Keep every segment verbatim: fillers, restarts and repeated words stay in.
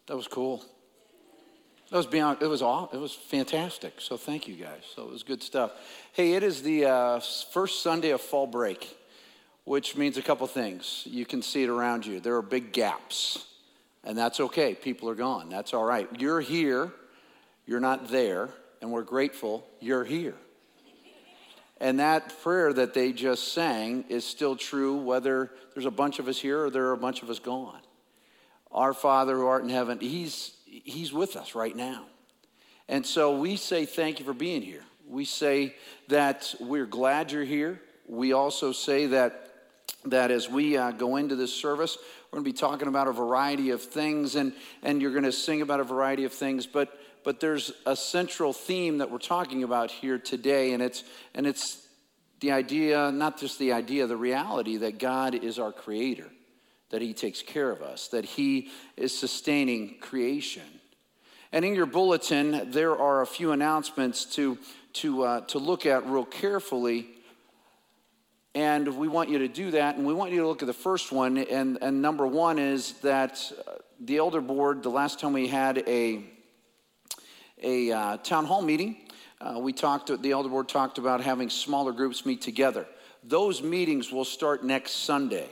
That was cool. That was beyond, it was all, it was fantastic. So thank you guys. So it was good stuff. Hey, it is the uh, first Sunday of fall break, which means a couple things. You can see it around you. There are big gaps, and that's okay. People are gone. That's all right. You're here. You're not there, and we're grateful you're here. And that prayer that they just sang is still true whether there's a bunch of us here or there are a bunch of us gone. Our Father who art in heaven, he's, he's with us right now. And so we say thank you for being here. We say that we're glad you're here. We also say that, that as we uh, go into this service, we're going to be talking about a variety of things, and, and you're going to sing about a variety of things, but but there's a central theme that we're talking about here today, and it's and it's the idea, not just the idea, the reality that God is our creator, that he takes care of us, that he is sustaining creation. And in your bulletin, there are a few announcements to to uh, to look at real carefully. And we want you to do that, and we want you to look at the first one. And, and number one is that the elder board, the last time we had a a uh, town hall meeting, uh, we talked. The elder board talked about having smaller groups meet together. Those meetings will start next Sunday.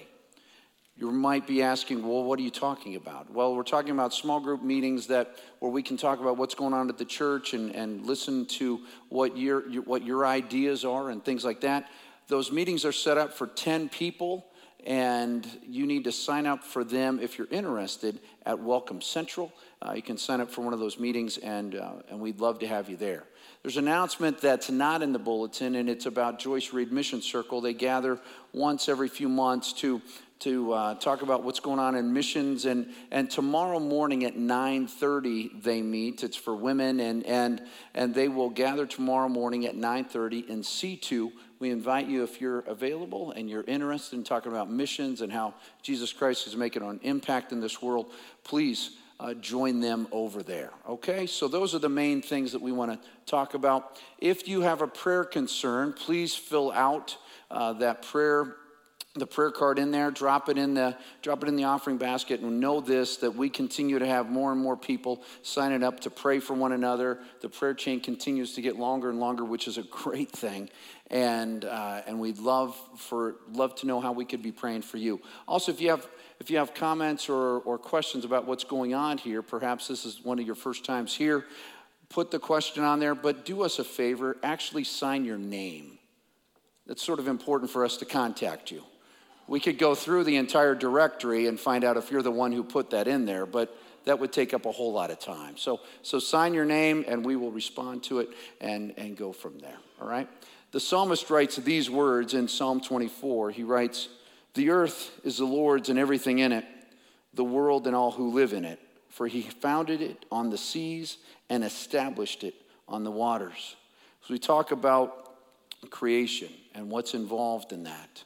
You might be asking, well, what are you talking about? Well, we're talking about small group meetings that where we can talk about what's going on at the church and, and listen to what your, your what your ideas are and things like that. Those meetings are set up for ten people, and you need to sign up for them if you're interested at Welcome Central. Uh, you can sign up for one of those meetings, and uh, and we'd love to have you there. There's an announcement that's not in the bulletin, and it's about Joyce Reed Mission Circle. They gather once every few months to to uh, talk about what's going on in missions, and and tomorrow morning at nine thirty they meet. It's for women, and and and they will gather tomorrow morning at nine thirty in C two. We invite you, if you're available and you're interested in talking about missions and how Jesus Christ is making an impact in this world, please uh, join them over there, okay? So those are the main things that we want to talk about. If you have a prayer concern, please fill out uh, that prayer the prayer card in there, drop it in the drop it in the offering basket, and know this, that we continue to have more and more people signing up to pray for one another. The prayer chain continues to get longer and longer, which is a great thing, and uh, and we'd love for love to know how we could be praying for you. Also, if you have if you have comments or or questions about what's going on here, perhaps this is one of your first times here, put the question on there, but do us a favor, actually sign your name. That's sort of important for us to contact you. We could go through the entire directory and find out if you're the one who put that in there, but that would take up a whole lot of time. So so sign your name, and we will respond to it and, and go from there, all right? The psalmist writes these words in Psalm twenty-four. He writes, "The earth is the Lord's and everything in it, the world and all who live in it. For he founded it on the seas and established it on the waters." So we talk about creation and what's involved in that.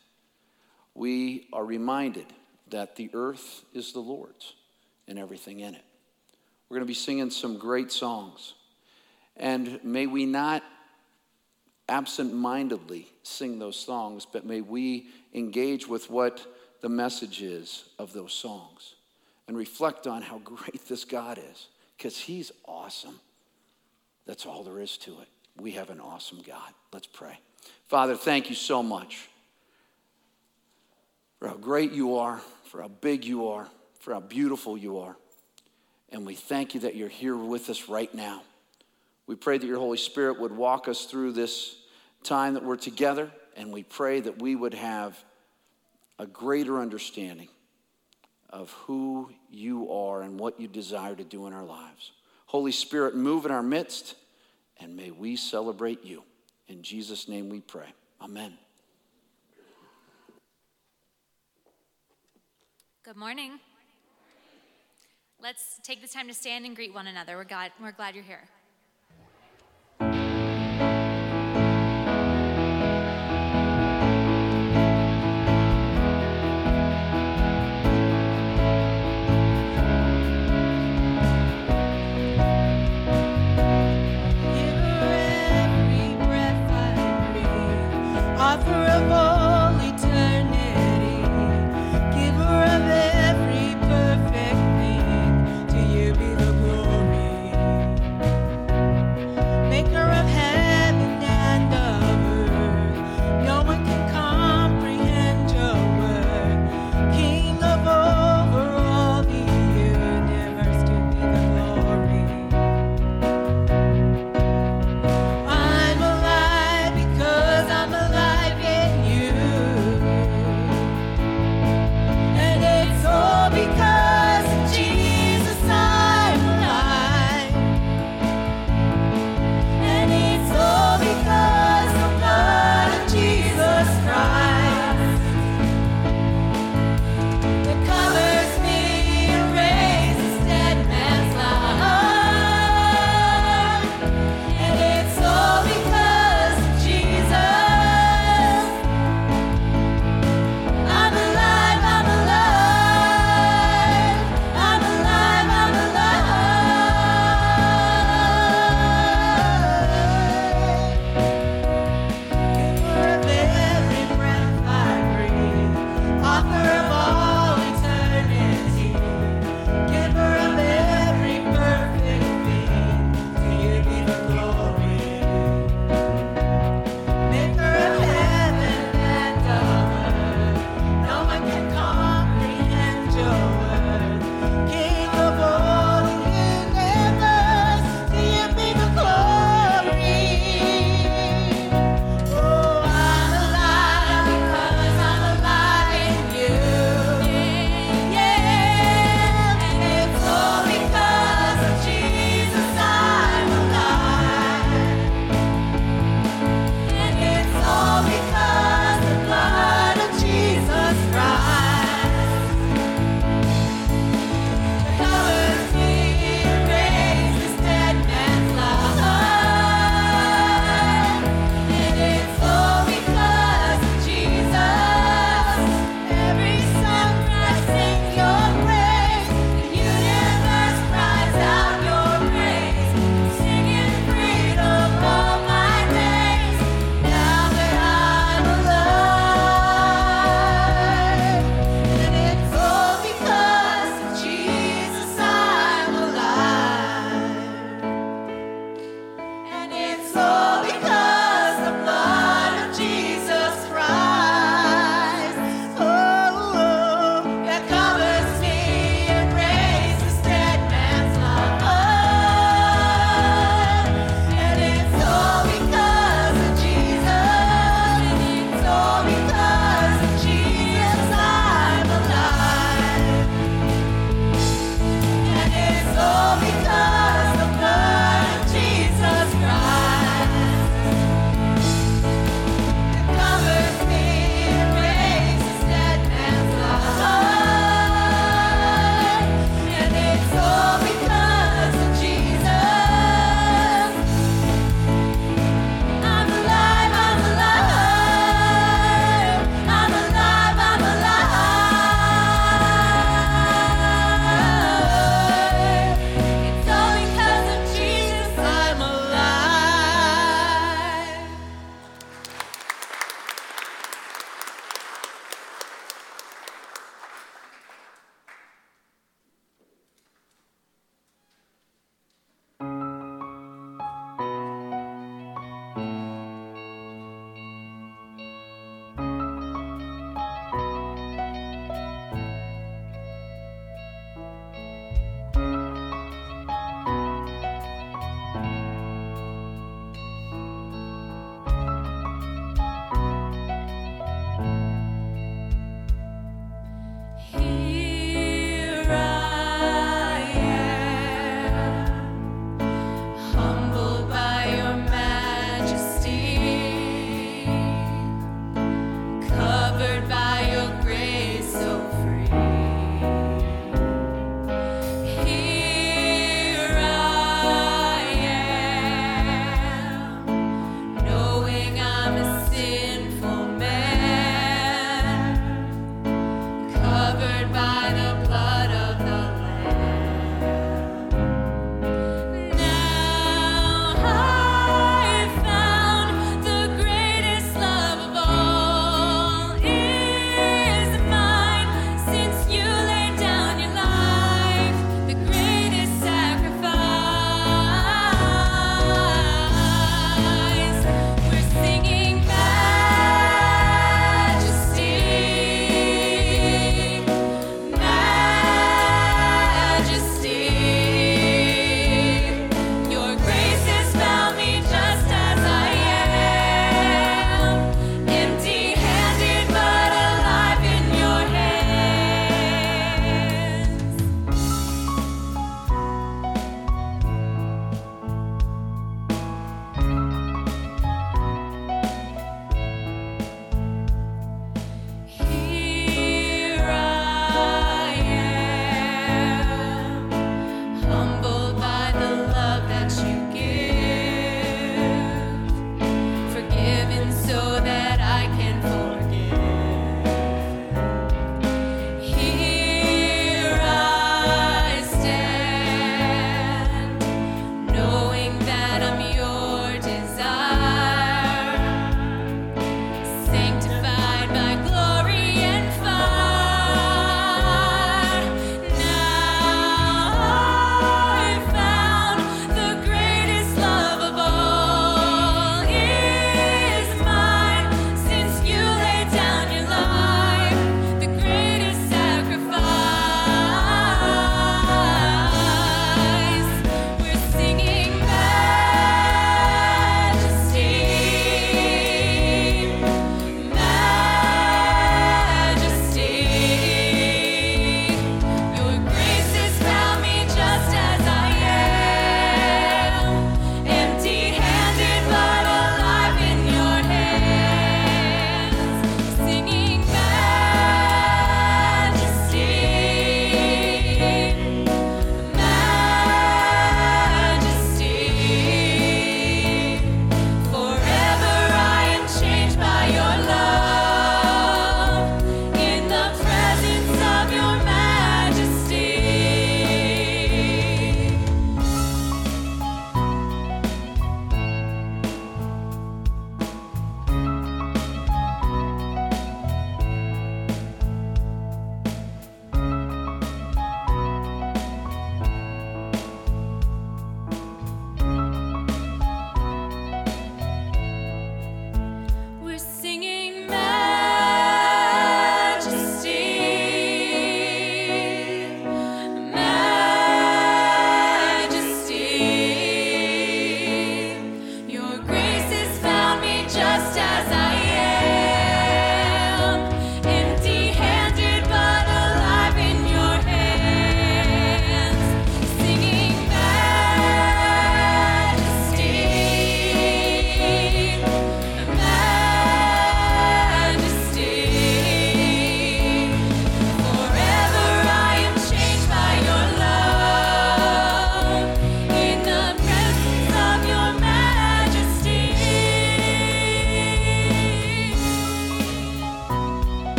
We are reminded that the earth is the Lord's and everything in it. We're going to be singing some great songs. And may we not absent-mindedly sing those songs, but may we engage with what the message is of those songs and reflect on how great this God is, because he's awesome. That's all there is to it. We have an awesome God. Let's pray. Father, thank you so much for how great you are, for how big you are, for how beautiful you are. And we thank you that you're here with us right now. We pray that your Holy Spirit would walk us through this time that we're together, and we pray that we would have a greater understanding of who you are and what you desire to do in our lives. Holy Spirit, move in our midst, and may we celebrate you. In Jesus' name we pray. Amen. Good morning. Let's take this time to stand and greet one another. We're glad, we're glad you're here. You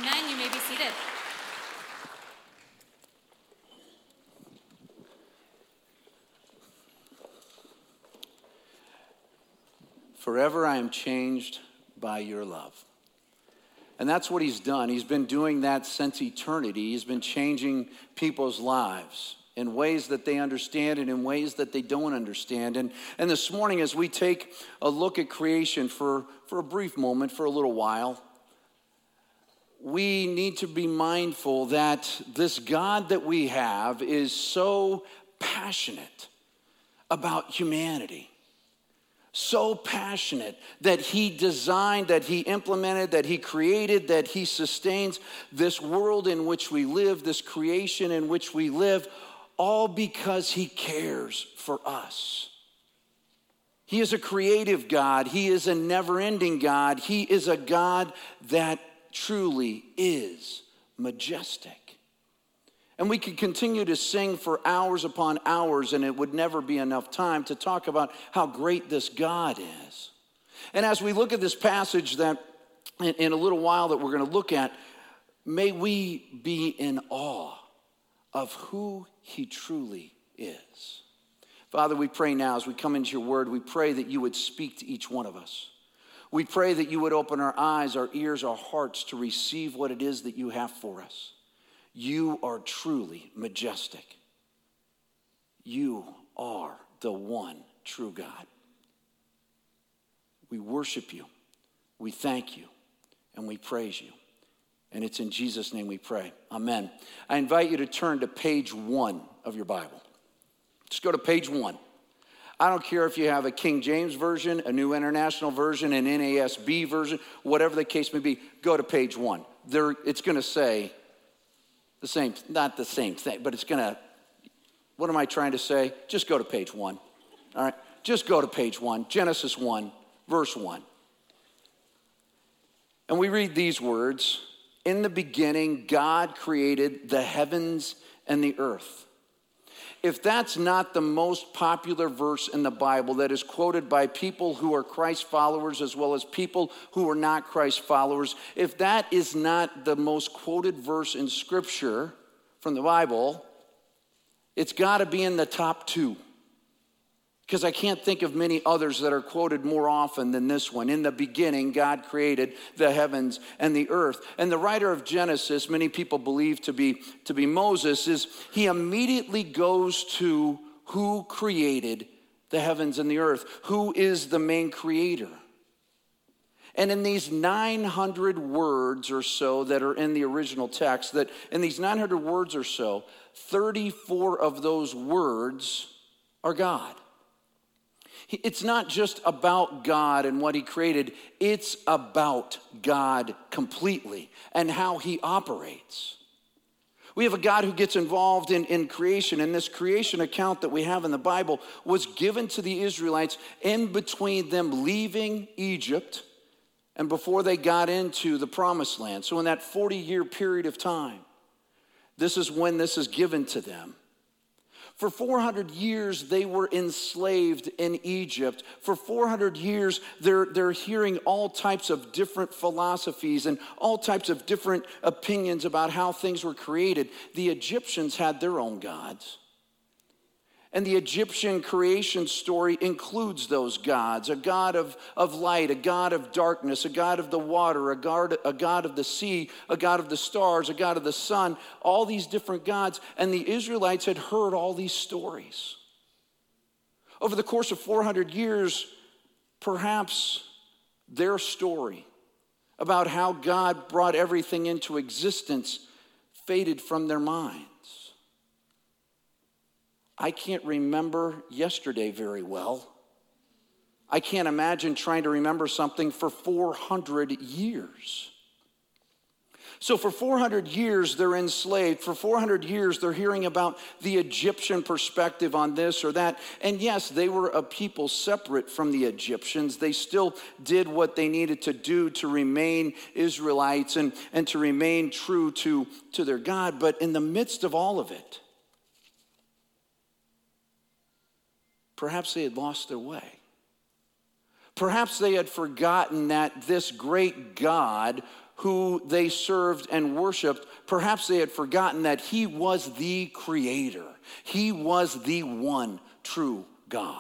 Amen. You may be seated. Forever I am changed by your love. And that's what he's done. He's been doing that since eternity. He's been changing people's lives in ways that they understand and in ways that they don't understand. And, and this morning, as we take a look at creation for, for a brief moment, for a little while, we need to be mindful that this God that we have is so passionate about humanity. So passionate that he designed, that he implemented, that he created, that he sustains this world in which we live, this creation in which we live, all because he cares for us. He is a creative God. He is a never-ending God. He is a God that truly is majestic. And we could continue to sing for hours upon hours, and it would never be enough time to talk about how great this God is. And as we look at this passage that in, in a little while that we're going to look at, may we be in awe of who he truly is. Father, we pray now as we come into your word, we pray that you would speak to each one of us. We pray that you would open our eyes, our ears, our hearts to receive what it is that you have for us. You are truly majestic. You are the one true God. We worship you, we thank you, and we praise you. And it's in Jesus' name we pray. Amen. I invite you to turn to page one of your Bible. Just go to page one. I don't care if you have a King James version, a New International Version, an N A S B version, whatever the case may be, go to page one. There, it's going to say the same, not the same thing, but it's going to, what am I trying to say? Just go to page one, all right? Just go to page one, Genesis one, verse one. And we read these words, in the beginning, God created the heavens and the earth. If that's not the most popular verse in the Bible that is quoted by people who are Christ followers as well as people who are not Christ followers, if that is not the most quoted verse in Scripture from the Bible, it's got to be in the top two. Because I can't think of many others that are quoted more often than this one. In the beginning, God created the heavens and the earth. And the writer of Genesis, many people believe to be, to be Moses, is he immediately goes to who created the heavens and the earth. Who is the main creator? And in these nine hundred words or so that are in the original text, that in these nine hundred words or so, thirty-four of those words are God. It's not just about God and what he created. It's about God completely and how he operates. We have a God who gets involved in, in creation, and this creation account that we have in the Bible was given to the Israelites in between them leaving Egypt and before they got into the Promised Land. So in that forty-year period of time, this is when this is given to them. For four hundred years, they were enslaved in Egypt. For four hundred years, they're, they're hearing all types of different philosophies and all types of different opinions about how things were created. The Egyptians had their own gods. And the Egyptian creation story includes those gods, a god of, of light, a god of darkness, a god of the water, a god, a god of the sea, a god of the stars, a god of the sun, all these different gods. And the Israelites had heard all these stories. Over the course of four hundred years, perhaps their story about how God brought everything into existence faded from their minds. I can't remember yesterday very well. I can't imagine trying to remember something for four hundred years. So for four hundred years, they're enslaved. For four hundred years, they're hearing about the Egyptian perspective on this or that. And yes, they were a people separate from the Egyptians. They still did what they needed to do to remain Israelites and, and to remain true to, to their God. But in the midst of all of it, perhaps they had lost their way. Perhaps they had forgotten that this great God who they served and worshiped, perhaps they had forgotten that he was the creator. He was the one true God.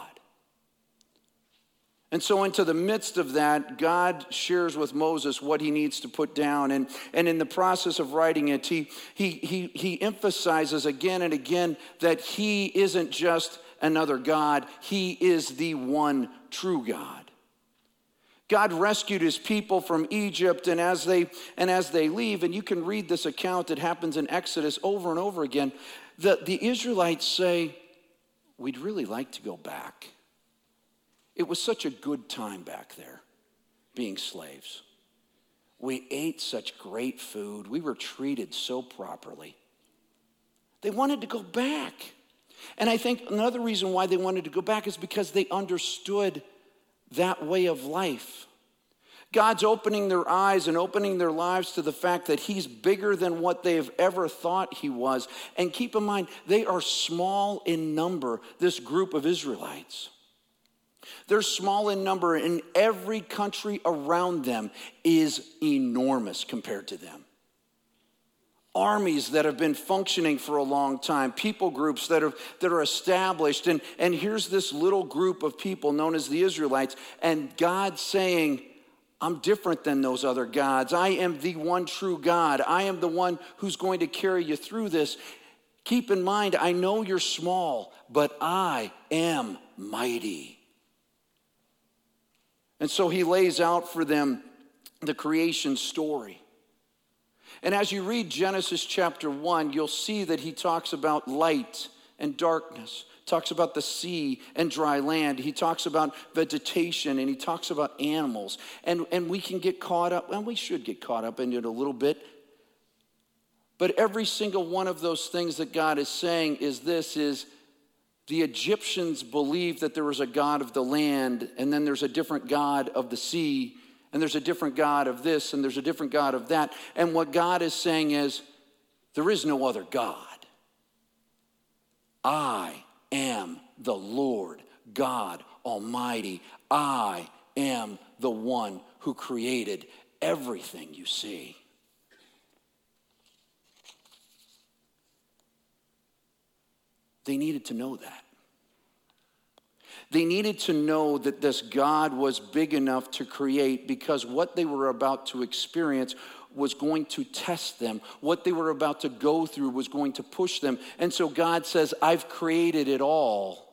And so into the midst of that, God shares with Moses what he needs to put down. And, and in the process of writing it, he, he, he, he emphasizes again and again that he isn't just another God. He is the one true God. God rescued his people from Egypt, and as they and as they leave, and you can read this account that happens in Exodus over and over again, the, the Israelites say, we'd really like to go back. It was such a good time back there, being slaves. We ate such great food. We were treated so properly. They wanted to go back. And I think another reason why they wanted to go back is because they understood that way of life. God's opening their eyes and opening their lives to the fact that he's bigger than what they've ever thought he was. And keep in mind, they are small in number, this group of Israelites. They're small in number, and every country around them is enormous compared to them. Armies that have been functioning for a long time, people groups that are, that are established, and, and here's this little group of people known as the Israelites, and God saying, I'm different than those other gods. I am the one true God. I am the one who's going to carry you through this. Keep in mind, I know you're small, but I am mighty. And so he lays out for them the creation story. And as you read Genesis chapter one, you'll see that he talks about light and darkness, talks about the sea and dry land. He talks about vegetation, and he talks about animals. And, and we can get caught up, and we should get caught up in it a little bit. But every single one of those things that God is saying is this, is the Egyptians believed that there was a God of the land, and then there's a different God of the sea, and there's a different God of this, and there's a different God of that. And what God is saying is, there is no other God. I am the Lord God Almighty. I am the one who created everything you see. They needed to know that. They needed to know that this God was big enough to create, because what they were about to experience was going to test them. What they were about to go through was going to push them. And so God says, I've created it all,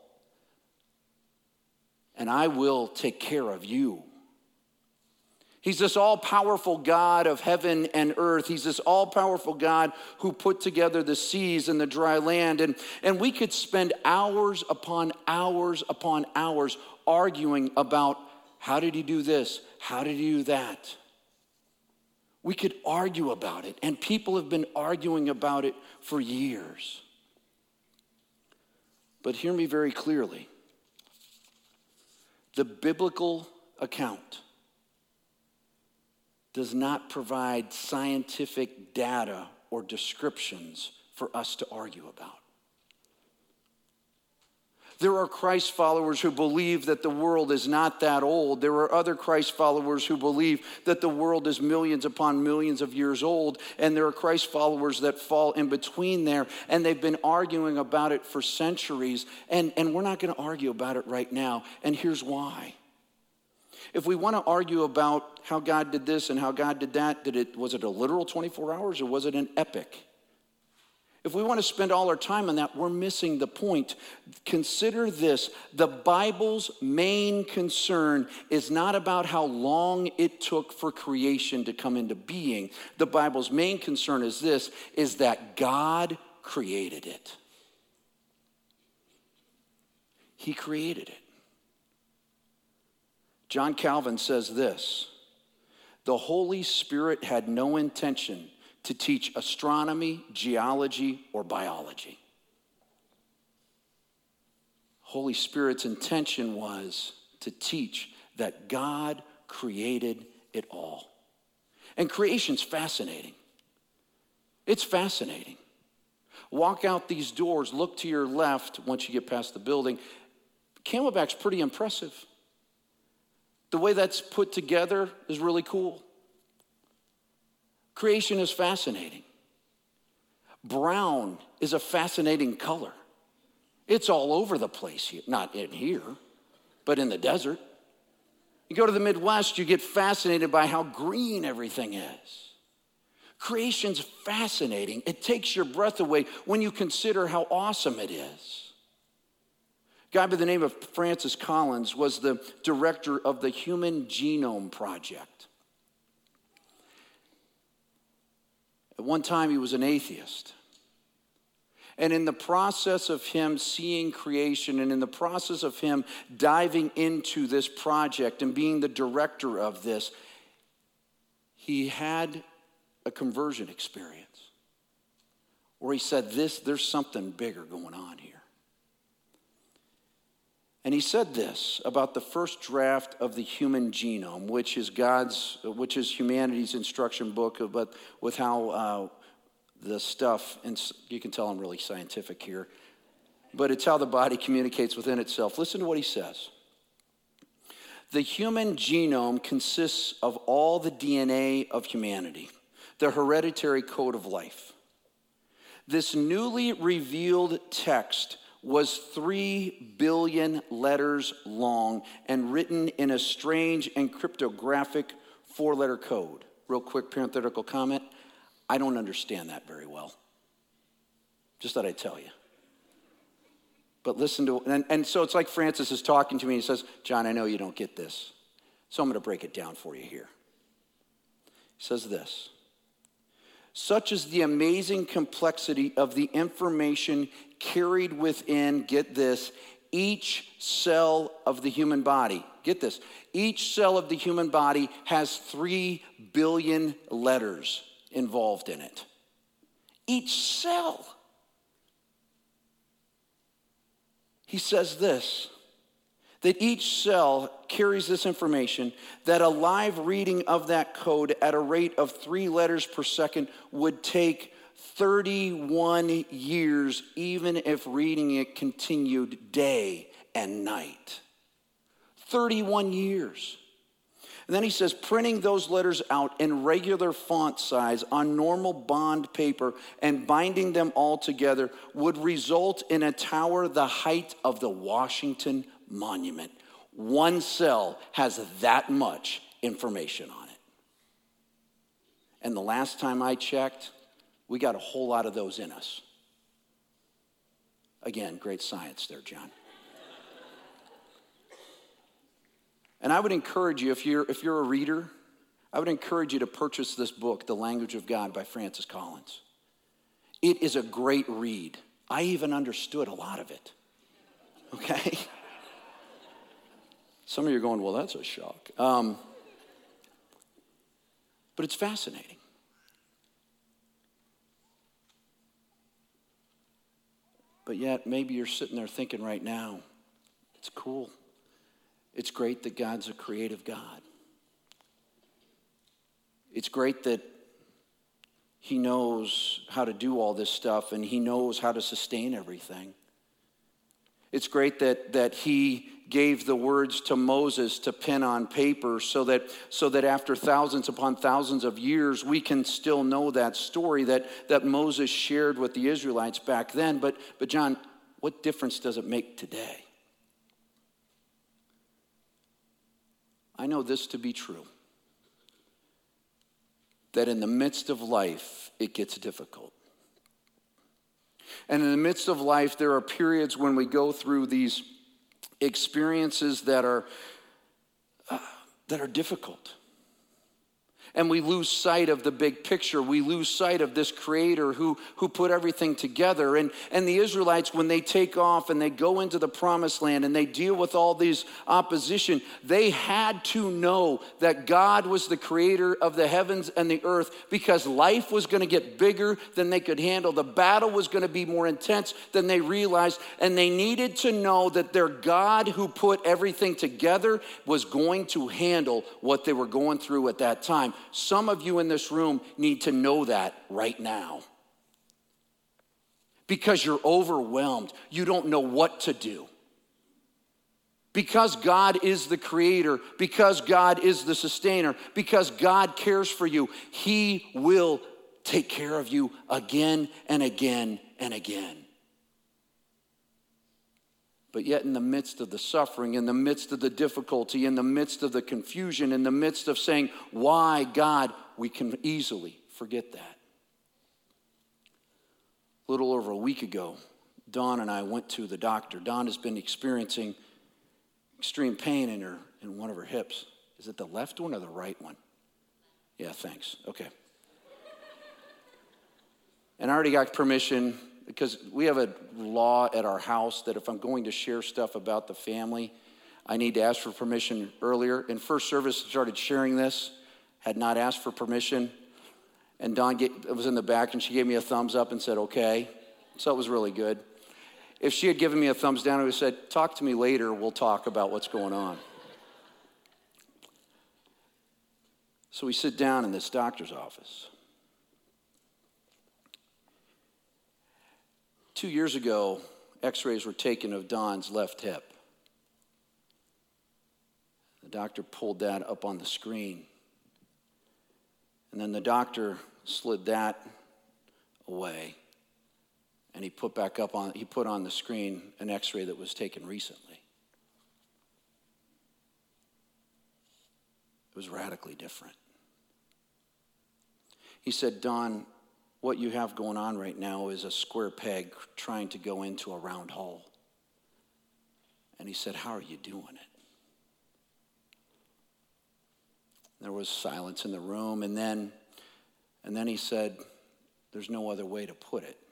and I will take care of you. He's this all-powerful God of heaven and earth. He's this all-powerful God who put together the seas and the dry land. And, and we could spend hours upon hours upon hours arguing about, how did he do this? How did he do that? We could argue about it, and people have been arguing about it for years. But hear me very clearly. The biblical account does not provide scientific data or descriptions for us to argue about. There are Christ followers who believe that the world is not that old. There are other Christ followers who believe that the world is millions upon millions of years old. And there are Christ followers that fall in between there, and they've been arguing about it for centuries. And, and we're not going to argue about it right now. And here's why. If we want to argue about how God did this and how God did that, did it, was it a literal twenty-four hours or was it an epic? If we want to spend all our time on that, we're missing the point. Consider this. The Bible's main concern is not about how long it took for creation to come into being. The Bible's main concern is this, is that God created it. He created it. John Calvin says this, the Holy Spirit had no intention to teach astronomy, geology, or biology. Holy Spirit's intention was to teach that God created it all. And creation's fascinating. It's fascinating. Walk out these doors, look to your left once you get past the building. Camelback's pretty impressive. The way that's put together is really cool. Creation is fascinating. Brown is a fascinating color. It's all over the place here, not in here, but in the desert. You go to the Midwest, you get fascinated by how green everything is. Creation's fascinating. It takes your breath away when you consider how awesome it is. A guy by the name of Francis Collins was the director of the Human Genome Project. At one time, he was an atheist. And in the process of him seeing creation and in the process of him diving into this project and being the director of this, he had a conversion experience where he said, this, there's something bigger going on here. And he said this about the first draft of the human genome, which is God's, which is humanity's instruction book, but with how uh, the stuff, and you can tell I'm really scientific here, but it's how the body communicates within itself. Listen to what he says. The human genome consists of all the D N A of humanity, the hereditary code of life. This newly revealed text was three billion letters long and written in a strange and cryptographic four-letter code. Real quick parenthetical comment. I don't understand that very well. Just thought I'd tell you. But listen to, and, and so it's like Francis is talking to me. He says, John, I know you don't get this. So I'm going to break it down for you here. He says this. Such is the amazing complexity of the information carried within, get this, each cell of the human body. Get this. Each cell of the human body has three billion letters involved in it. Each cell. He says this, that each cell carries this information, that a live reading of that code at a rate of three letters per second would take thirty-one years, even if reading it continued day and night. thirty-one years. And then he says, printing those letters out in regular font size on normal bond paper and binding them all together would result in a tower the height of the Washington Monument. One cell has that much information on it. And the last time I checked, we got a whole lot of those in us. Again, great science there, John. And I would encourage you, if you're, if you're a reader, I would encourage you to purchase this book, The Language of God by Francis Collins. It is a great read. I even understood a lot of it. Okay? Some of you are going, well, that's a shock. Um, but it's fascinating. But yet, maybe you're sitting there thinking right now, it's cool. It's great that God's a creative God. It's great that he knows how to do all this stuff and he knows how to sustain everything. It's great that, that he gave the words to Moses to pen on paper so that, so that after thousands upon thousands of years, we can still know that story that, that Moses shared with the Israelites back then. But, but John, what difference does it make today? I know this to be true, that in the midst of life, it gets difficult. And in the midst of life, there are periods when we go through these experiences that are, uh, that are difficult. And we lose sight of the big picture. We lose sight of this creator who, who put everything together. And, and the Israelites, when they take off and they go into the promised land and they deal with all these opposition, they had to know that God was the creator of the heavens and the earth because life was going to get bigger than they could handle. The battle was going to be more intense than they realized. And they needed to know that their God who put everything together was going to handle what they were going through at that time. Some of you in this room need to know that right now. Because you're overwhelmed. You don't know what to do. Because God is the creator, because God is the sustainer, because God cares for you, he will take care of you again and again and again. But yet in the midst of the suffering, in the midst of the difficulty, in the midst of the confusion, in the midst of saying, why God, we can easily forget that. A little over a week ago, Dawn and I went to the doctor. Dawn has been experiencing extreme pain in her in one of her hips. Is it the left one or the right one? Yeah, thanks. Okay. And I already got permission, because we have a law at our house that if I'm going to share stuff about the family, I need to ask for permission earlier. In first service, I started sharing this, had not asked for permission. And Dawn get, was in the back, and she gave me a thumbs up and said, okay. So it was really good. If she had given me a thumbs down, I would have said, talk to me later, we'll talk about what's going on. So we sit down in this doctor's office. Two years ago, x-rays were taken of Dawn's left hip. The doctor pulled that up on the screen. And then the doctor slid that away. And he put back up on, he put on the screen an x-ray that was taken recently. It was radically different. He said, Dawn, what you have going on right now is a square peg trying to go into a round hole. And he said, how are you doing it? There was silence in the room, and then, and then he said, there's no other way to put it.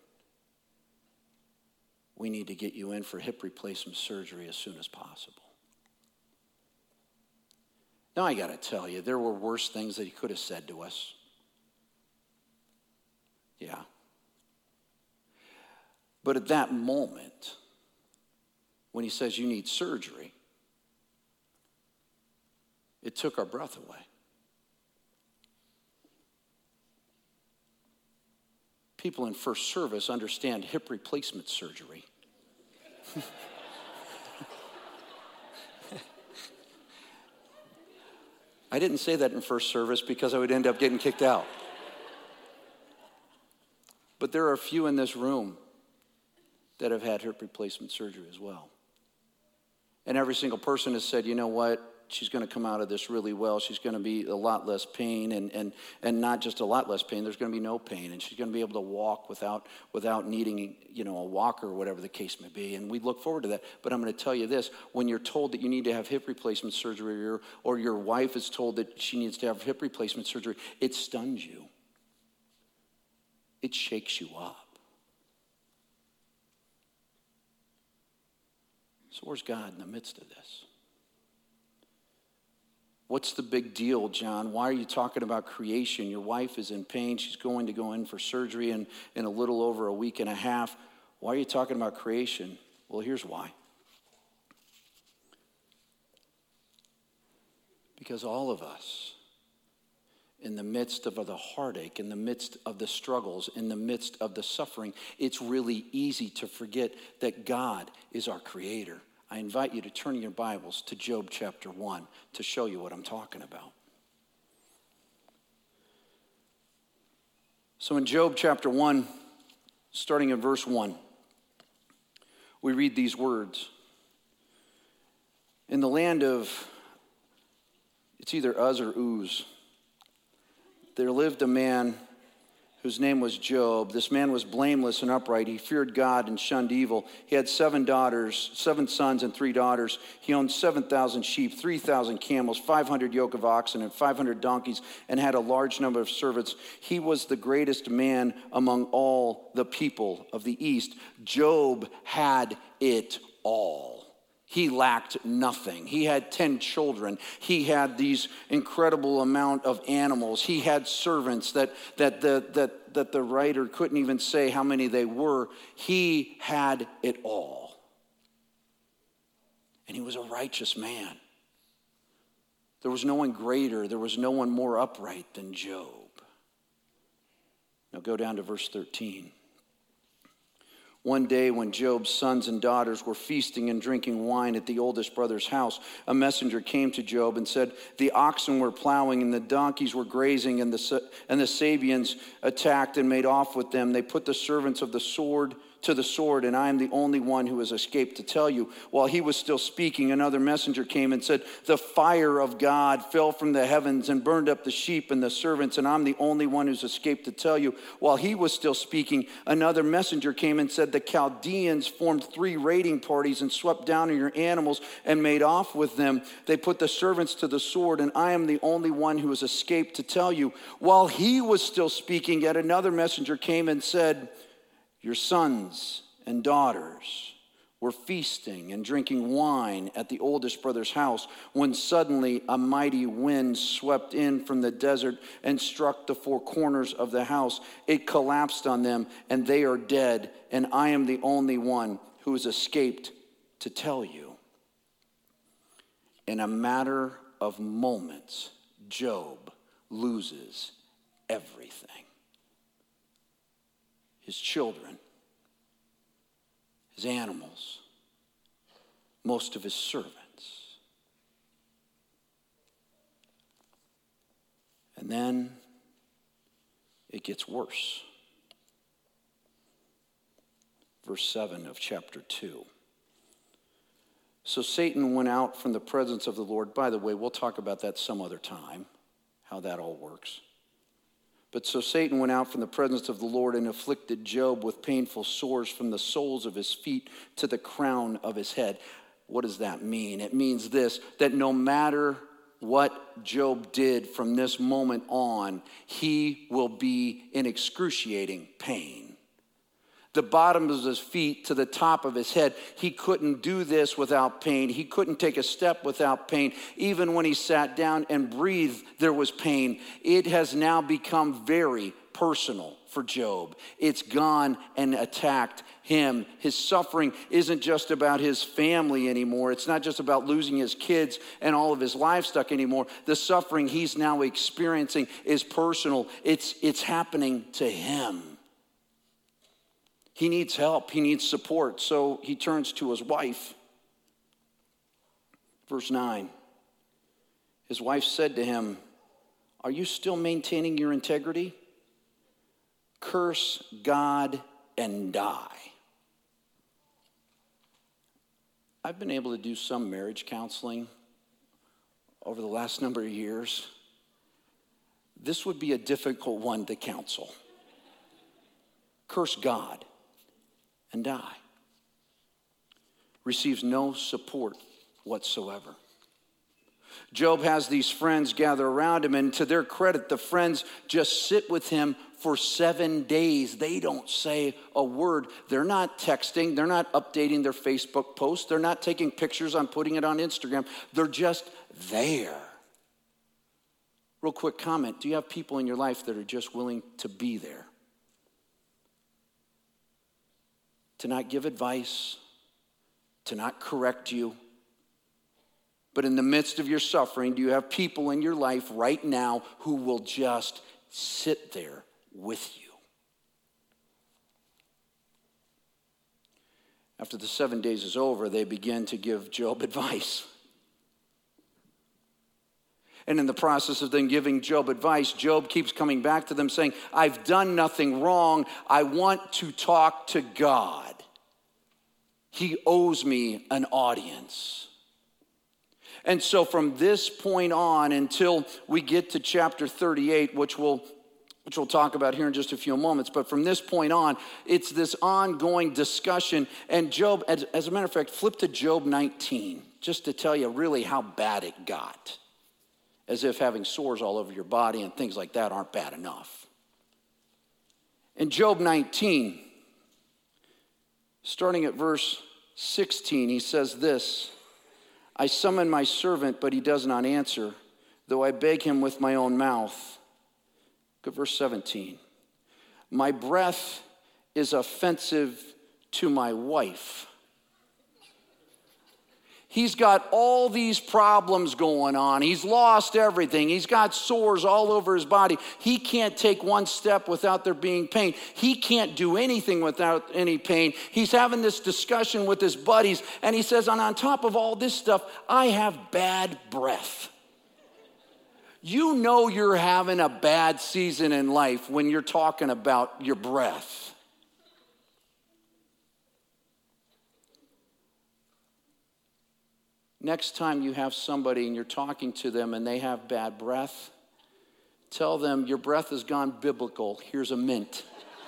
We need to get you in for hip replacement surgery as soon as possible. Now I got to tell you, there were worse things that he could have said to us. Yeah. But at that moment, when he says you need surgery, it took our breath away. People in first service understand hip replacement surgery. I didn't say that in first service because I would end up getting kicked out. But there are a few in this room that have had hip replacement surgery as well. And every single person has said, you know what? She's going to come out of this really well. She's going to be a lot less pain, and and and not just a lot less pain. There's going to be no pain, and she's going to be able to walk without without needing, you know, a walker or whatever the case may be. And we look forward to that. But I'm going to tell you this: when you're told that you need to have hip replacement surgery, or or your wife is told that she needs to have hip replacement surgery, it stuns you. It shakes you up. So where's God in the midst of this? What's the big deal, John? Why are you talking about creation? Your wife is in pain. She's going to go in for surgery in, in a little over a week and a half. Why are you talking about creation? Well, here's why. Because all of us, in the midst of the heartache, in the midst of the struggles, in the midst of the suffering, it's really easy to forget that God is our creator. I invite you to turn your Bibles to Job chapter one to show you what I'm talking about. So in Job chapter one, starting in verse one, we read these words. In the land of, it's either Uz or Uz, there lived a man whose name was Job. This man was blameless and upright. He feared God and shunned evil. He had seven daughters, seven sons and three daughters. He owned seven thousand sheep, three thousand camels, five hundred yoke of oxen, and five hundred donkeys, and had a large number of servants. He was the greatest man among all the people of the East. Job had it all. He lacked nothing. He had ten children. He had these incredible amount of animals. He had servants that, that, the, that, that the writer couldn't even say how many they were. He had it all. And he was a righteous man. There was no one greater. There was no one more upright than Job. Now go down to verse thirteen. One day when Job's sons and daughters were feasting and drinking wine at the oldest brother's house, a messenger came to Job and said, the oxen were plowing and the donkeys were grazing, and the, and the Sabeans attacked and made off with them. They put the servants of the sword to the sword, and I am the only one who has escaped to tell you. While he was still speaking, another messenger came and said, the fire of God fell from the heavens and burned up the sheep and the servants, and I'm the only one who's escaped to tell you. While he was still speaking, another messenger came and said, the Chaldeans formed three raiding parties and swept down on your animals and made off with them. They put the servants to the sword, and I am the only one who has escaped to tell you. While he was still speaking, yet another messenger came and said, your sons and daughters were feasting and drinking wine at the oldest brother's house when suddenly a mighty wind swept in from the desert and struck the four corners of the house. It collapsed on them, and they are dead, and I am the only one who has escaped to tell you. In a matter of moments, Job loses everything. His children, his animals, most of his servants. And then it gets worse. Verse seven of chapter two. So Satan went out from the presence of the Lord. By the way, we'll talk about that some other time, how that all works. But so Satan went out from the presence of the Lord and afflicted Job with painful sores from the soles of his feet to the crown of his head. What does that mean? It means this, that no matter what Job did from this moment on, he will be in excruciating pain. The bottom of his feet to the top of his head, he couldn't do this without pain. He couldn't take a step without pain. Even when he sat down and breathed, there was pain. It has now become very personal for Job. It's gone and attacked him. His suffering isn't just about his family anymore. It's not just about losing his kids and all of his livestock anymore. The suffering he's now experiencing is personal. It's, it's happening to him. He needs help. He needs support. So he turns to his wife. Verse nine. His wife said to him, are you still maintaining your integrity? Curse God and die. I've been able to do some marriage counseling over the last number of years. This would be a difficult one to counsel. Curse God and die. Receives no support whatsoever. Job has these friends gather around him, and to their credit, the friends just sit with him for seven days. They don't say a word. They're not texting. They're not updating their Facebook posts. They're not taking pictures and putting it on Instagram. They're just there. Real quick comment. Do you have people in your life that are just willing to be there? To not give advice, to not correct you. But in the midst of your suffering, do you have people in your life right now who will just sit there with you? After the seven days is over, they begin to give Job advice. And in the process of them giving Job advice, Job keeps coming back to them saying, I've done nothing wrong. I want to talk to God. He owes me an audience. And so from this point on until we get to chapter thirty-eight, which we'll, which we'll talk about here in just a few moments, but from this point on, it's this ongoing discussion. And Job, as, as a matter of fact, flip to Job nineteen, just to tell you really how bad it got. As if having sores all over your body and things like that aren't bad enough. In Job nineteen, starting at verse sixteen, he says this, I summon my servant, but he does not answer, though I beg him with my own mouth. Look at verse seventeen. My breath is offensive to my wife. He's got all these problems going on. He's lost everything. He's got sores all over his body. He can't take one step without there being pain. He can't do anything without any pain. He's having this discussion with his buddies, and he says, and on top of all this stuff, I have bad breath. You know you're having a bad season in life when you're talking about your breath. Next time you have somebody and you're talking to them and they have bad breath, tell them your breath has gone biblical. Here's a mint.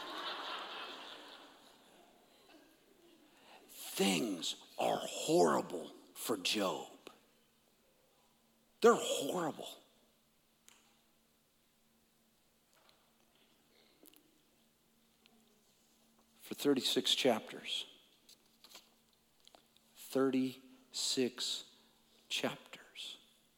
Things are horrible for Job. They're horrible. For thirty-six chapters. thirty-six chapters.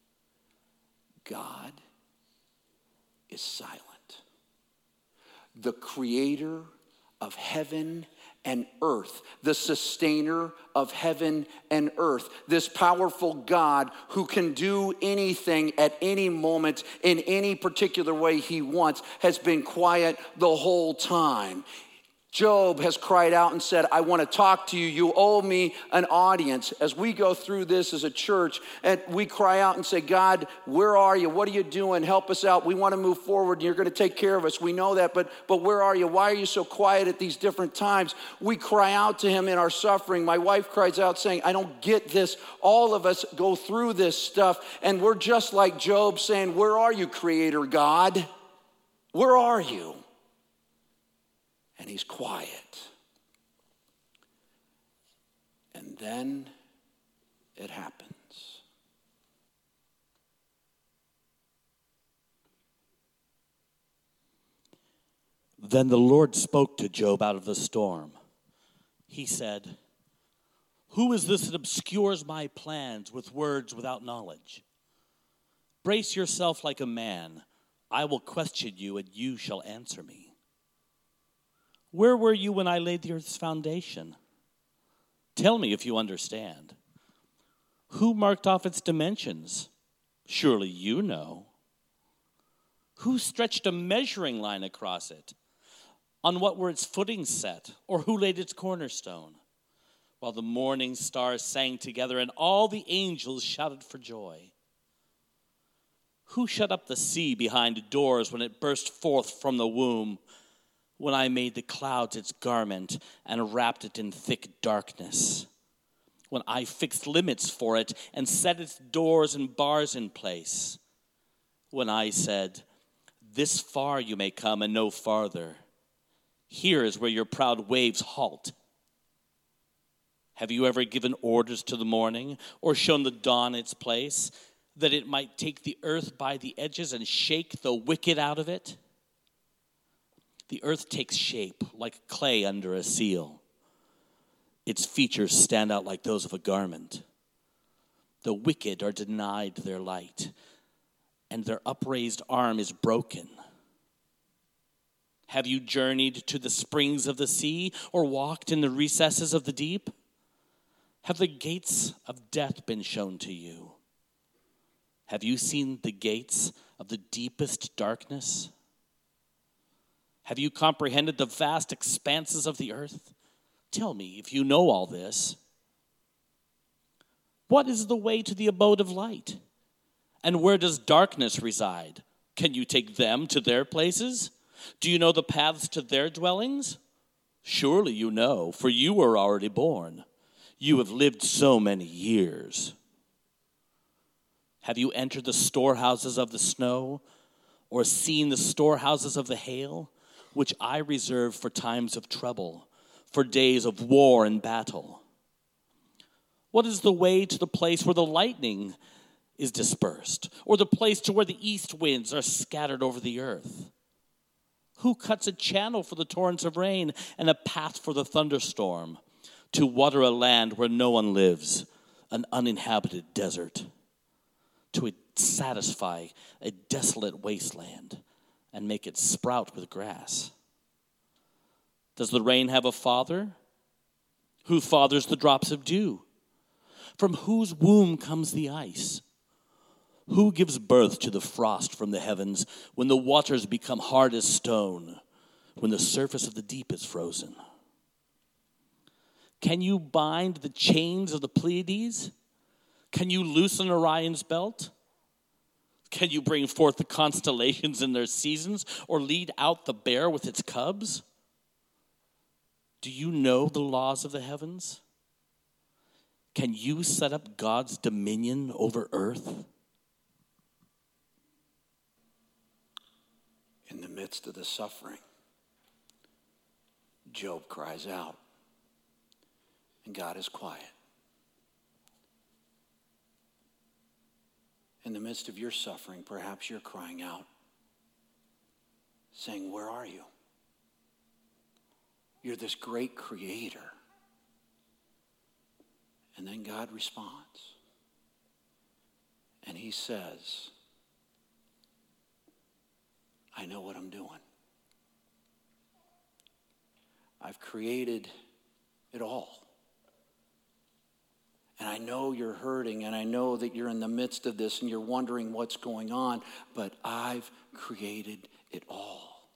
God is silent. The creator of heaven and earth, the sustainer of heaven and earth, this powerful God who can do anything at any moment in any particular way he wants, has been quiet the whole time. Job has cried out and said, I want to talk to you. You owe me an audience. As we go through this as a church and we cry out and say, God, where are you? What are you doing? Help us out. We want to move forward and you're going to take care of us. We know that, but, but where are you? Why are you so quiet at these different times? We cry out to him in our suffering. My wife cries out saying, I don't get this. All of us go through this stuff and we're just like Job saying, where are you, Creator God? Where are you? And he's quiet. And then it happens. Then the Lord spoke to Job out of the storm. He said, who is this that obscures my plans with words without knowledge? Brace yourself like a man. I will question you, and you shall answer me. Where were you when I laid the earth's foundation? Tell me if you understand. Who marked off its dimensions? Surely you know. Who stretched a measuring line across it? On what were its footings set? Or who laid its cornerstone? While the morning stars sang together and all the angels shouted for joy. Who shut up the sea behind doors when it burst forth from the womb? When I made the clouds its garment and wrapped it in thick darkness, when I fixed limits for it and set its doors and bars in place, when I said, this far you may come and no farther, here is where your proud waves halt. Have you ever given orders to the morning or shown the dawn its place, that it might take the earth by the edges and shake the wicked out of it? The earth takes shape like clay under a seal. Its features stand out like those of a garment. The wicked are denied their light, and their upraised arm is broken. Have you journeyed to the springs of the sea or walked in the recesses of the deep? Have the gates of death been shown to you? Have you seen the gates of the deepest darkness? Have you comprehended the vast expanses of the earth? Tell me if you know all this. What is the way to the abode of light? And where does darkness reside? Can you take them to their places? Do you know the paths to their dwellings? Surely you know, for you were already born. You have lived so many years. Have you entered the storehouses of the snow, or seen the storehouses of the hail, which I reserve for times of trouble, for days of war and battle? What is the way to the place where the lightning is dispersed, or the place to where the east winds are scattered over the earth? Who cuts a channel for the torrents of rain and a path for the thunderstorm, to water a land where no one lives, an uninhabited desert, to satisfy a desolate wasteland and make it sprout with grass? Does the rain have a father? Who fathers the drops of dew? From whose womb comes the ice? Who gives birth to the frost from the heavens when the waters become hard as stone, when the surface of the deep is frozen? Can you bind the chains of the Pleiades? Can you loosen Orion's belt? Can you bring forth the constellations in their seasons, or lead out the bear with its cubs? Do you know the laws of the heavens? Can you set up God's dominion over earth? In the midst of the suffering, Job cries out, and God is quiet. In the midst of your suffering, perhaps you're crying out, saying, where are you? You're this great creator. And then God responds. And he says, I know what I'm doing. I've created it all. And I know you're hurting, and I know that you're in the midst of this, and you're wondering what's going on, but I've created it all.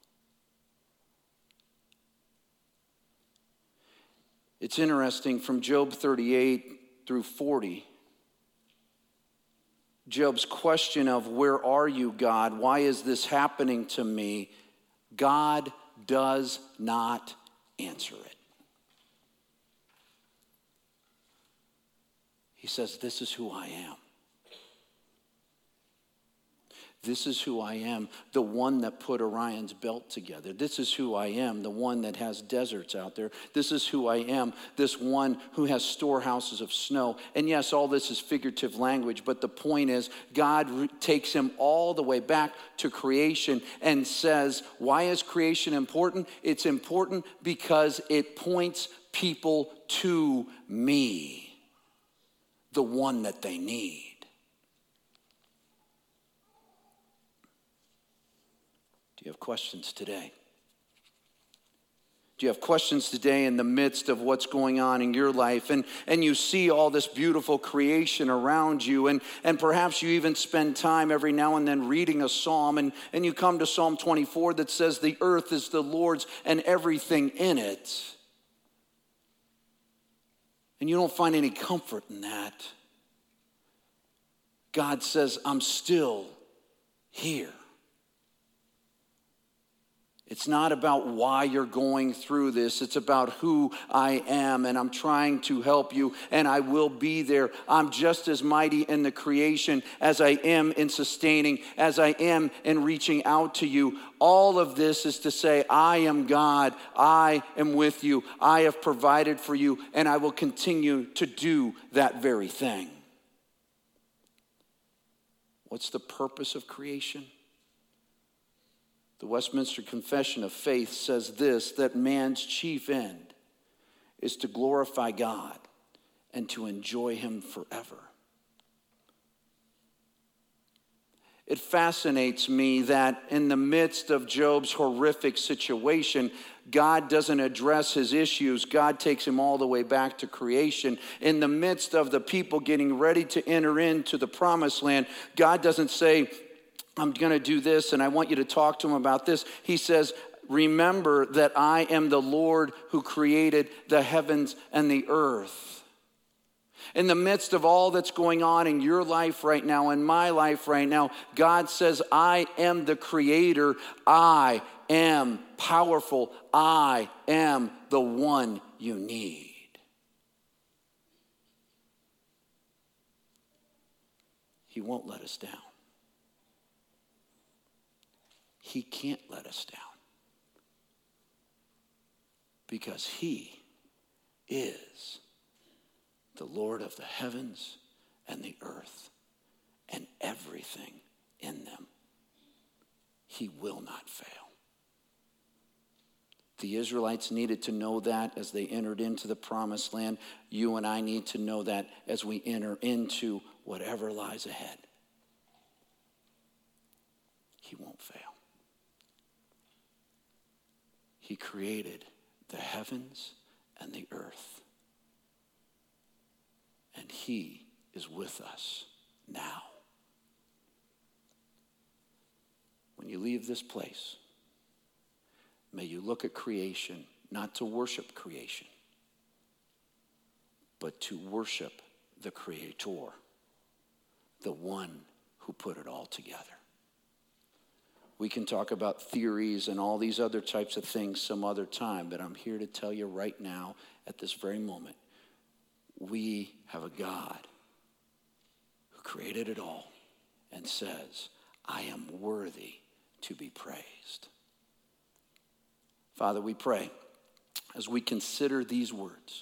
It's interesting, from Job thirty-eight through forty, Job's question of, where are you, God? Why is this happening to me? God does not answer it. He says, this is who I am. This is who I am, the one that put Orion's belt together. This is who I am, the one that has deserts out there. This is who I am, this one who has storehouses of snow. And yes, all this is figurative language, but the point is, God re- takes him all the way back to creation and says, why is creation important? It's important because it points people to me, the one that they need. Do you have questions today? Do you have questions today in the midst of what's going on in your life? And, and you see all this beautiful creation around you. And, and perhaps you even spend time every now and then reading a psalm. And, and you come to Psalm twenty-four that says, the earth is the Lord's and everything in it. And you don't find any comfort in that. God says, I'm still here. It's not about why you're going through this. It's about who I am, and I'm trying to help you, and I will be there. I'm just as mighty in the creation as I am in sustaining, as I am in reaching out to you. All of this is to say, I am God. I am with you. I have provided for you, and I will continue to do that very thing. What's the purpose of creation? The Westminster Confession of Faith says this, that man's chief end is to glorify God and to enjoy him forever. It fascinates me that in the midst of Job's horrific situation, God doesn't address his issues. God takes him all the way back to creation. In the midst of the people getting ready to enter into the promised land, God doesn't say, I'm going to do this and I want you to talk to him about this. He says, remember that I am the Lord who created the heavens and the earth. In the midst of all that's going on in your life right now, in my life right now, God says, I am the creator. I am powerful. I am the one you need. He won't let us down. He can't let us down because he is the Lord of the heavens and the earth and everything in them. He will not fail. The Israelites needed to know that as they entered into the promised land. You and I need to know that as we enter into whatever lies ahead. He won't fail. He created the heavens and the earth. And he he is with us now. When you leave this place, may you look at creation, not to worship creation, but to worship the Creator, the one who put it all together. We can talk about theories and all these other types of things some other time, but I'm here to tell you right now, at this very moment, we have a God who created it all and says, I am worthy to be praised. Father, we pray as we consider these words,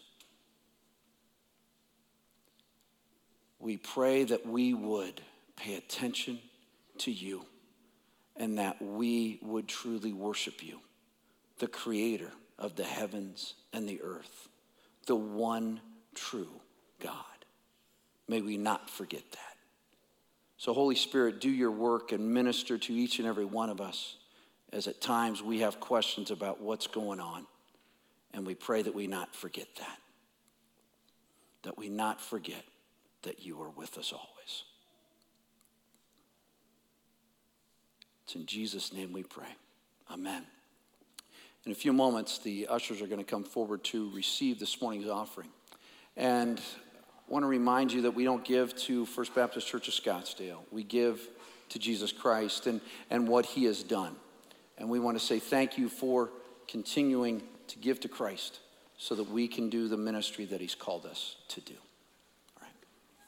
we pray that we would pay attention to you and that we would truly worship you, the creator of the heavens and the earth, the one true God. May we not forget that. So Holy Spirit, do your work and minister to each and every one of us as at times we have questions about what's going on. And we pray that we not forget that. That we not forget that you are with us always. It's in Jesus' name we pray. Amen. In a few moments, the ushers are going to come forward to receive this morning's offering. And I want to remind you that we don't give to First Baptist Church of Scottsdale. We give to Jesus Christ and, and what he has done. And we want to say thank you for continuing to give to Christ so that we can do the ministry that he's called us to do. All right.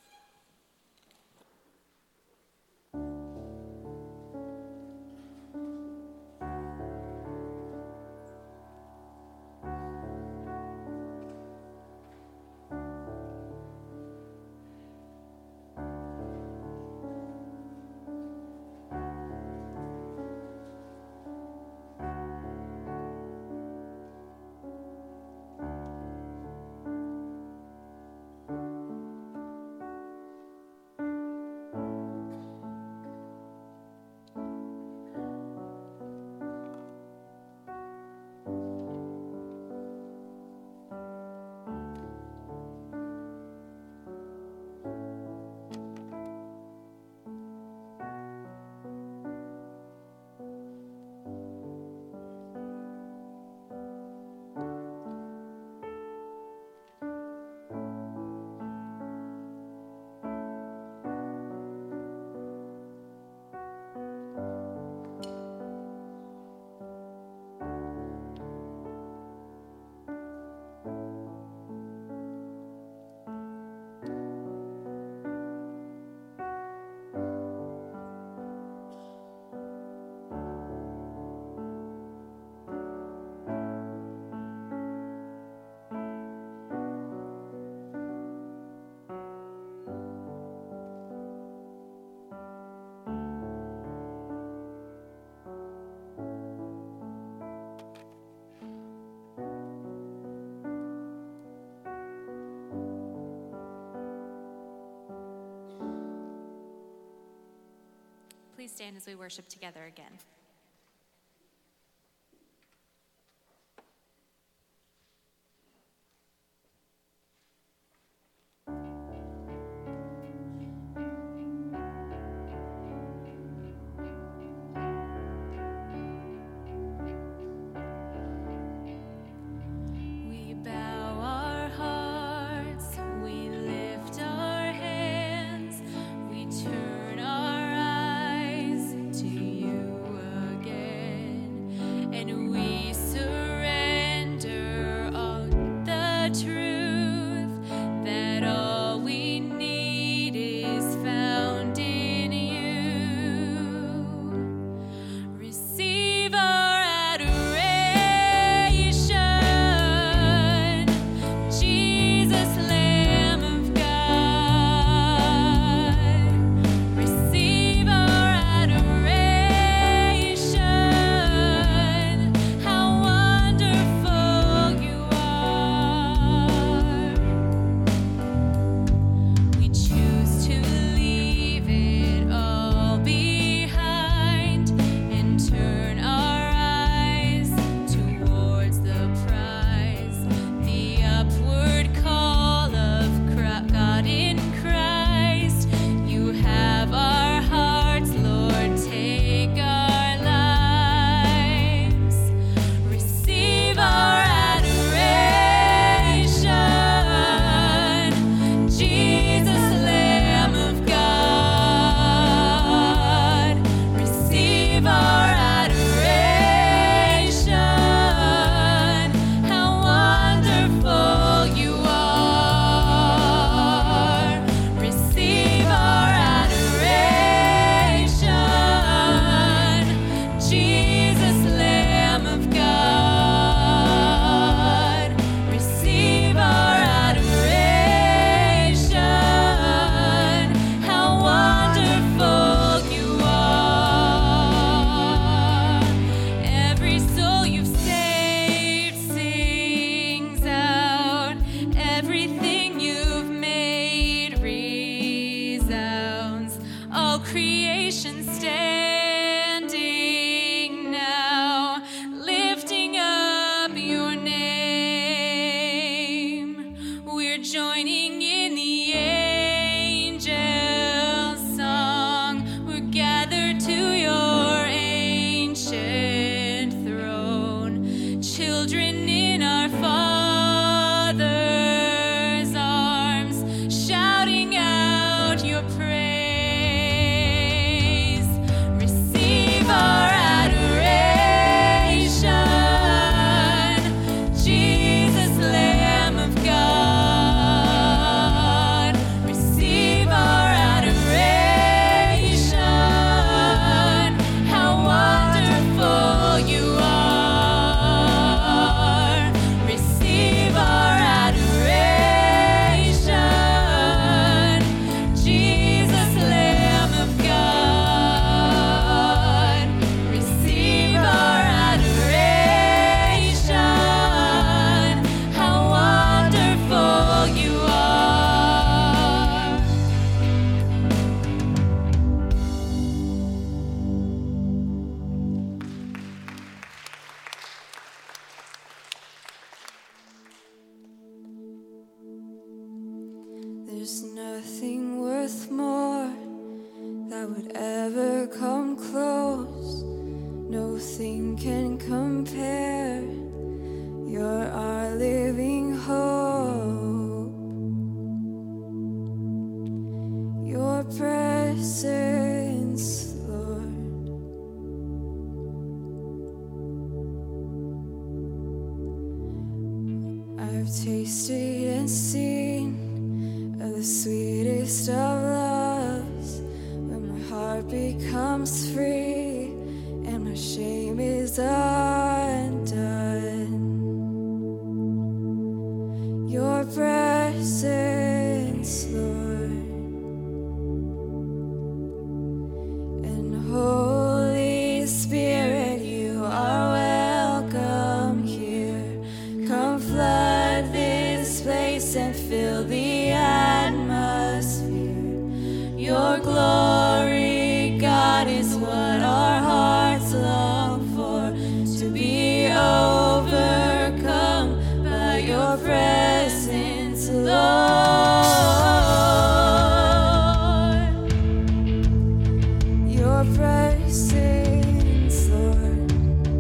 Please stand as we worship together again. Turn our eyes to you. Nothing can compare. You're our living hope. Your presence, Lord. I've tasted and seen of the sweetest of loves, when my heart becomes free and my shame is undone. Your presence, Lord, and Holy Spirit, you are welcome here. Come flood this place and fill the atmosphere. Your glory, God, is what our hearts long for, to be overcome by your presence, Lord. Your presence, Lord.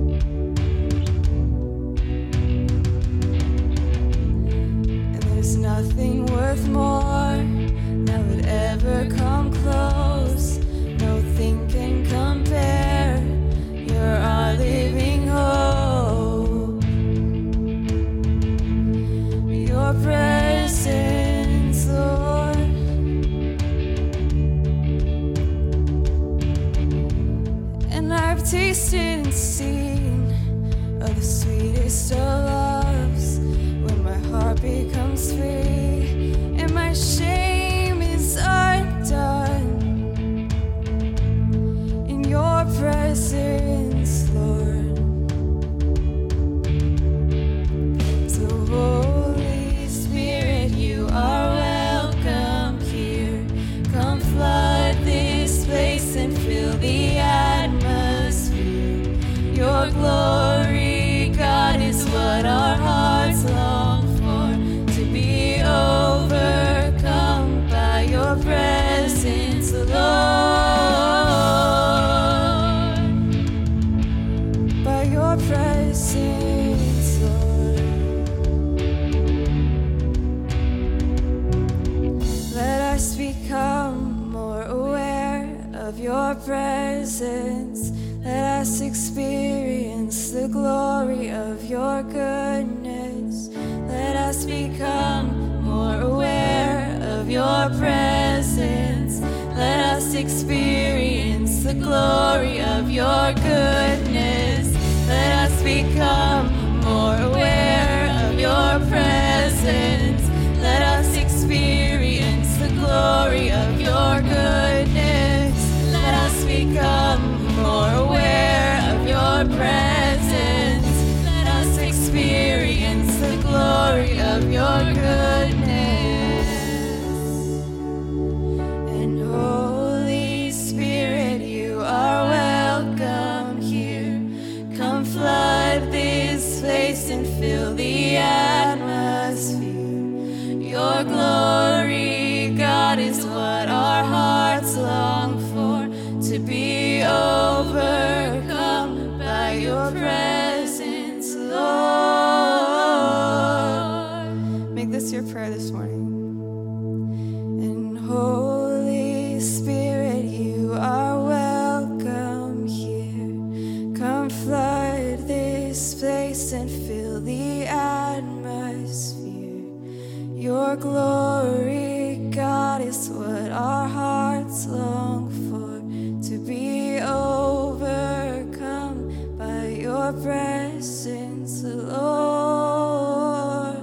And there's nothing worth more that would ever come close. Nothing can compare. You're our living hope. Your presence, Lord. And I've tasted and seen of the sweetest of loves, when my heart becomes free and my shame is undone. In your presence, Lord. So Holy Spirit, you are welcome here. Come flood this place and fill the atmosphere. Your glory, God, is what our hearts long for, to be overcome by your presence, Lord. By your presence, Lord. Let us become more aware of your presence. Let us experience the glory of your goodness. Let us become more aware of your presence. Let us experience the glory of your goodness. Let us become more aware of your presence. Let us experience the glory of your goodness. Let us become more aware of your presence. Let us experience the glory of your goodness. And Holy Spirit, you are welcome here. Come flood this place and fill the atmosphere. Your glory, God, is what our hearts long for, to be overcome by your presence, Lord. Make this your prayer this morning. And Holy Spirit, you are welcome here. Come flood this place and fill the atmosphere. Your glory, God, is what our hearts long for, to be overcome by your presence, Lord.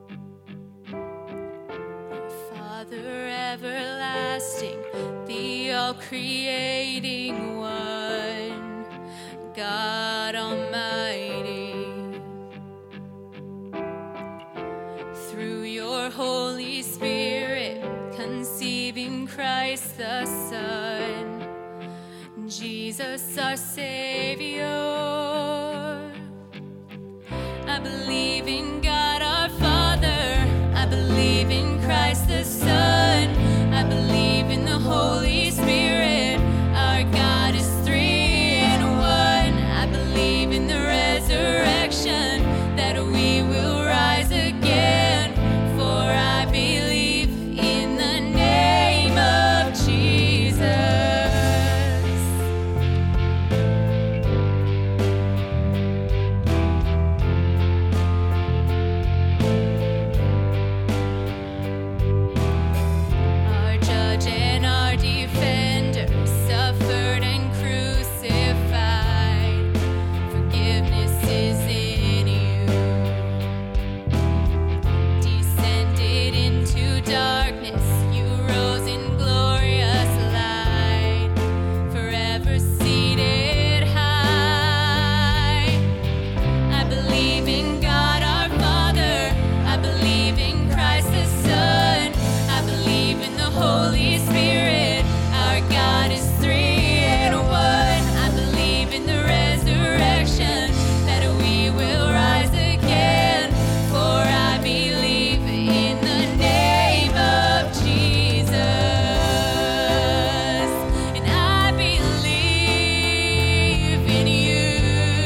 Father everlasting, the all creating one, God Almighty. Through your Holy Spirit, conceiving Christ the Son, Jesus our Savior. I believe in God our Father, I believe in Christ the Son, I believe in the Holy Spirit, our God is three in one. I believe in the resurrection, that we will rise again, for I believe in the name of Jesus. Our judge and our defender suffered and crucified. Forgiveness is in you. Descended into darkness, you rose in glorious light, forever seated high. I believe in God our Father, I believe in Christ the Son, I believe in the Holy Spirit, our God is three in one. I believe in the resurrection, that we will rise again, for I believe in the name of Jesus. And I believe in you.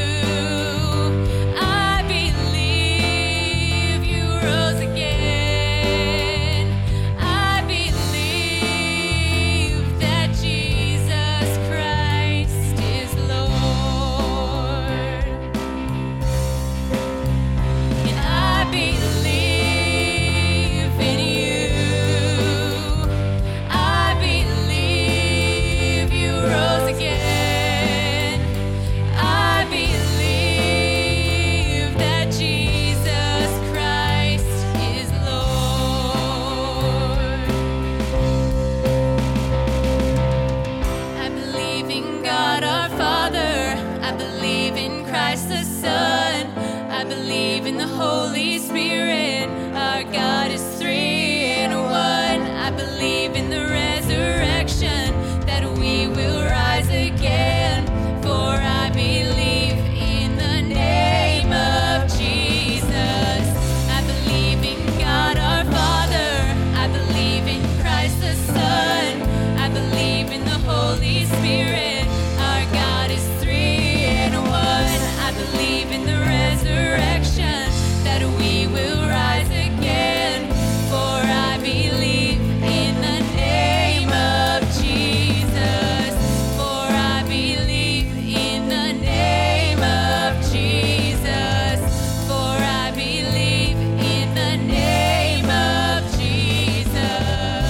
I believe you rose again. I believe that Jesus Christ is Lord. And I believe in you. I believe you rose again. I believe that Jesus Christ is Lord. I believe in God our Father, I believe in Christ the Son, I believe in the Holy Spirit, our God is three in one. I believe in the resurrection, that we will rise again, for I believe in the name of Jesus. I believe in God our Father, I believe in Christ the Son, I believe in the Holy Spirit, our God is three in one. I believe in the resurrection, that we will rise again, for I believe in the name of Jesus, for I believe in the name of Jesus, for I believe in the name of Jesus.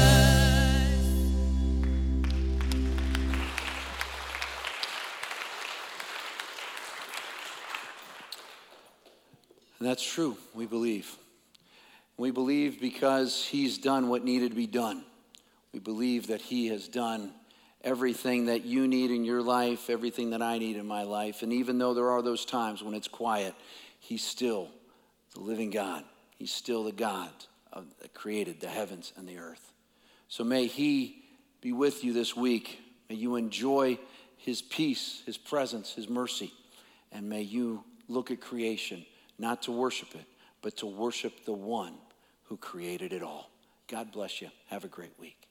And that's true. We believe. We believe because he's done what needed to be done. We believe that he has done everything that you need in your life, everything that I need in my life. And even though there are those times when it's quiet, he's still the living God. He's still the God of, that created the heavens and the earth. So may he be with you this week. May you enjoy his peace, his presence, his mercy. And may you look at creation, not to worship it, but to worship the one who created it all. God bless you. Have a great week.